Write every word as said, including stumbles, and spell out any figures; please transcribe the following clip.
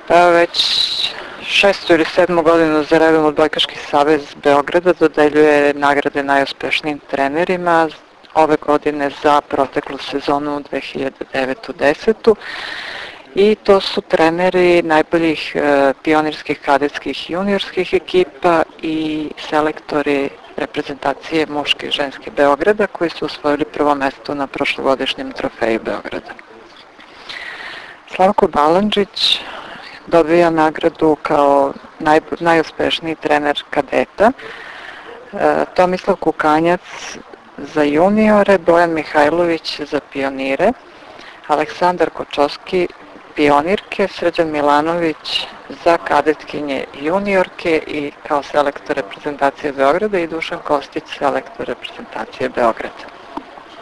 Pa već šestu ili sedmu godinu za redom Odbojkaški savez Beograda dodeljuje nagrade najuspešnijim trenerima ove godine za proteklu sezonu dve hiljade devetu desetu i to su treneri najboljih e, pionirskih, kadetskih i juniorskih ekipa i selektori reprezentacije muške i ženske Beograda koji su osvojili prvo mesto na prošlogodišnjem trofeju Beograda. Slavko Balandžić dobija nagradu kao naj, najuspešniji trener kadeta, e, Tomislav Kukanjac za juniore, Bojan Mihajlović za pionire, Aleksandar Kočovski pionirke, Srđan Milanović za kadetkinje juniorke i kao selektor reprezentacije Beograda i Dušan Kostić selektor reprezentacije Beograda.